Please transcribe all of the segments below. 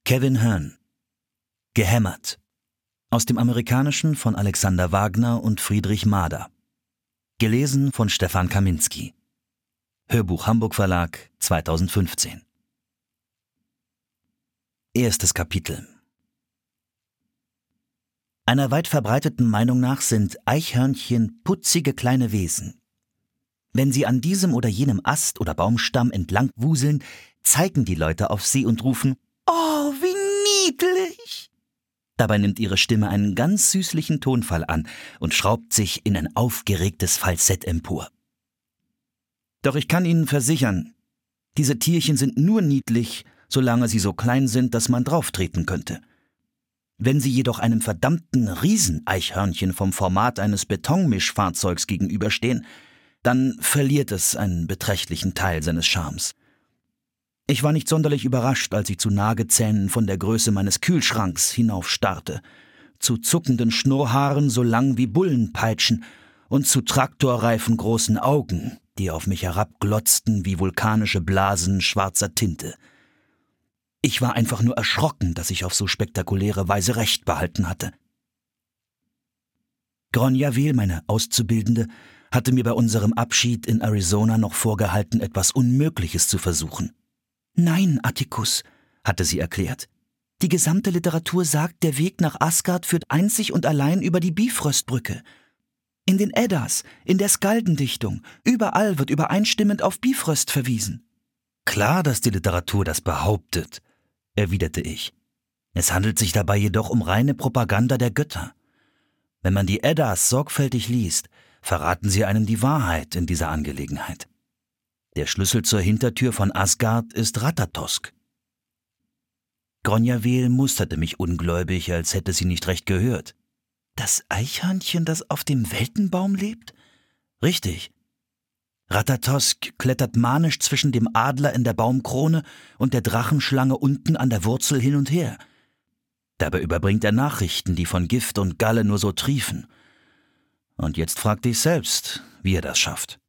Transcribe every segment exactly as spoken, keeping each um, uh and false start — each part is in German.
Kevin Hearne. Gehämmert. Aus dem Amerikanischen von Alexander Wagner und Friedrich Mader. Gelesen von Stefan Kaminski. Hörbuch Hamburg Verlag zweitausendfünfzehn. Erstes Kapitel. Einer weit verbreiteten Meinung nach sind Eichhörnchen putzige kleine Wesen. Wenn sie an diesem oder jenem Ast oder Baumstamm entlang wuseln, zeigen die Leute auf sie und rufen: »Oh, wie niedlich!« Dabei nimmt ihre Stimme einen ganz süßlichen Tonfall an und schraubt sich in ein aufgeregtes Falsett empor. Doch ich kann Ihnen versichern, diese Tierchen sind nur niedlich, solange sie so klein sind, dass man drauftreten könnte. Wenn sie jedoch einem verdammten Rieseneichhörnchen vom Format eines Betonmischfahrzeugs gegenüberstehen, dann verliert es einen beträchtlichen Teil seines Charmes. Ich war nicht sonderlich überrascht, als ich zu Nagezähnen von der Größe meines Kühlschranks hinaufstarrte, zu zuckenden Schnurrhaaren so lang wie Bullenpeitschen und zu traktorreifengroßen Augen, die auf mich herabglotzten wie vulkanische Blasen schwarzer Tinte. Ich war einfach nur erschrocken, dass ich auf so spektakuläre Weise Recht behalten hatte. Gronja Vehl, meine Auszubildende, hatte mir bei unserem Abschied in Arizona noch vorgehalten, etwas Unmögliches zu versuchen. »Nein, Atticus«, hatte sie erklärt. »Die gesamte Literatur sagt, der Weg nach Asgard führt einzig und allein über die Bifröstbrücke. In den Eddas, in der Skaldendichtung, überall wird übereinstimmend auf Bifröst verwiesen.« »Klar, dass die Literatur das behauptet«, erwiderte ich. »Es handelt sich dabei jedoch um reine Propaganda der Götter. Wenn man die Eddas sorgfältig liest, verraten sie einem die Wahrheit in dieser Angelegenheit. Der Schlüssel zur Hintertür von Asgard ist Ratatosk.« Gronja Vehl musterte mich ungläubig, als hätte sie nicht recht gehört. »Das Eichhörnchen, das auf dem Weltenbaum lebt?« »Richtig. Ratatosk klettert manisch zwischen dem Adler in der Baumkrone und der Drachenschlange unten an der Wurzel hin und her. Dabei überbringt er Nachrichten, die von Gift und Galle nur so triefen. Und jetzt frag dich selbst, wie er das schafft.«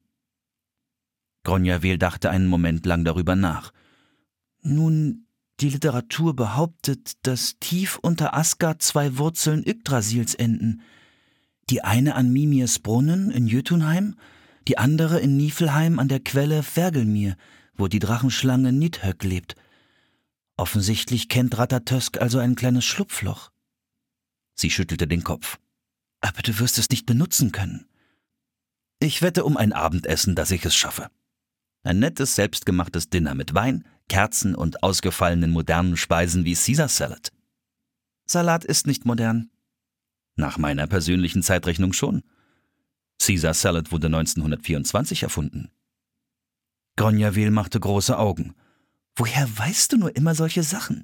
Gronja Vehl dachte einen Moment lang darüber nach. »Nun, die Literatur behauptet, dass tief unter Asgard zwei Wurzeln Yggdrasils enden. Die eine an Mimirs Brunnen in Jötunheim, die andere in Niflheim an der Quelle Hvergelmir, wo die Drachenschlange Nidhögg lebt. Offensichtlich kennt Ratatosk also ein kleines Schlupfloch.« Sie schüttelte den Kopf. »Aber du wirst es nicht benutzen können.« »Ich wette um ein Abendessen, dass ich es schaffe. Ein nettes, selbstgemachtes Dinner mit Wein, Kerzen und ausgefallenen modernen Speisen wie Caesar Salad.« »Salat ist nicht modern.« »Nach meiner persönlichen Zeitrechnung schon. Caesar Salad wurde neunzehnhundertvierundzwanzig erfunden.« Gronja Vehl machte große Augen. »Woher weißt du nur immer solche Sachen?«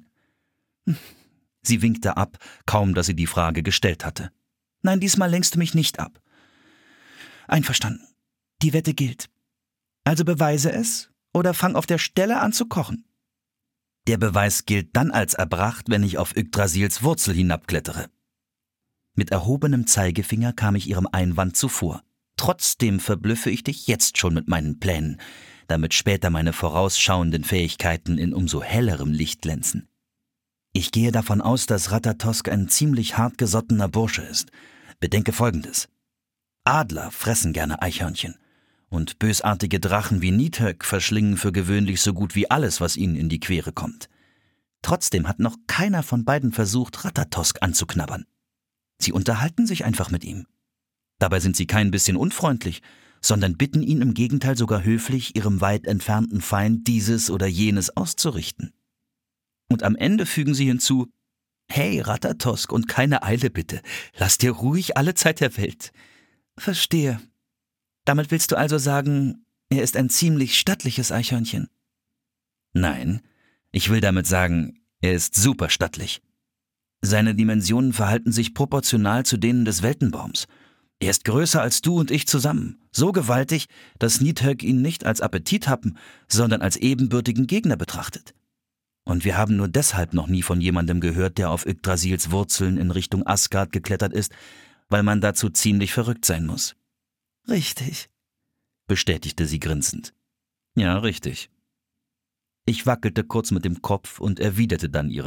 Sie winkte ab, kaum dass sie die Frage gestellt hatte. »Nein, diesmal lenkst du mich nicht ab.« »Einverstanden. Die Wette gilt. Also beweise es oder fang auf der Stelle an zu kochen.« »Der Beweis gilt dann als erbracht, wenn ich auf Yggdrasils Wurzel hinabklettere.« Mit erhobenem Zeigefinger kam ich ihrem Einwand zuvor. »Trotzdem verblüffe ich dich jetzt schon mit meinen Plänen, damit später meine vorausschauenden Fähigkeiten in umso hellerem Licht glänzen. Ich gehe davon aus, dass Ratatosk ein ziemlich hartgesottener Bursche ist. Bedenke Folgendes. Adler fressen gerne Eichhörnchen. Und bösartige Drachen wie Nidhögg verschlingen für gewöhnlich so gut wie alles, was ihnen in die Quere kommt. Trotzdem hat noch keiner von beiden versucht, Ratatosk anzuknabbern. Sie unterhalten sich einfach mit ihm. Dabei sind sie kein bisschen unfreundlich, sondern bitten ihn im Gegenteil sogar höflich, ihrem weit entfernten Feind dieses oder jenes auszurichten. Und am Ende fügen sie hinzu: »Hey, Ratatosk, und keine Eile bitte. Lass dir ruhig alle Zeit der Welt.« »Verstehe. Damit willst du also sagen, er ist ein ziemlich stattliches Eichhörnchen?« »Nein, ich will damit sagen, er ist super stattlich. Seine Dimensionen verhalten sich proportional zu denen des Weltenbaums. Er ist größer als du und ich zusammen, so gewaltig, dass Nidhögg ihn nicht als Appetithappen, sondern als ebenbürtigen Gegner betrachtet. Und wir haben nur deshalb noch nie von jemandem gehört, der auf Yggdrasils Wurzeln in Richtung Asgard geklettert ist, weil man dazu ziemlich verrückt sein muss.« »Richtig«, bestätigte sie grinsend. »Ja, richtig.« Ich wackelte kurz mit dem Kopf und erwiderte dann ihren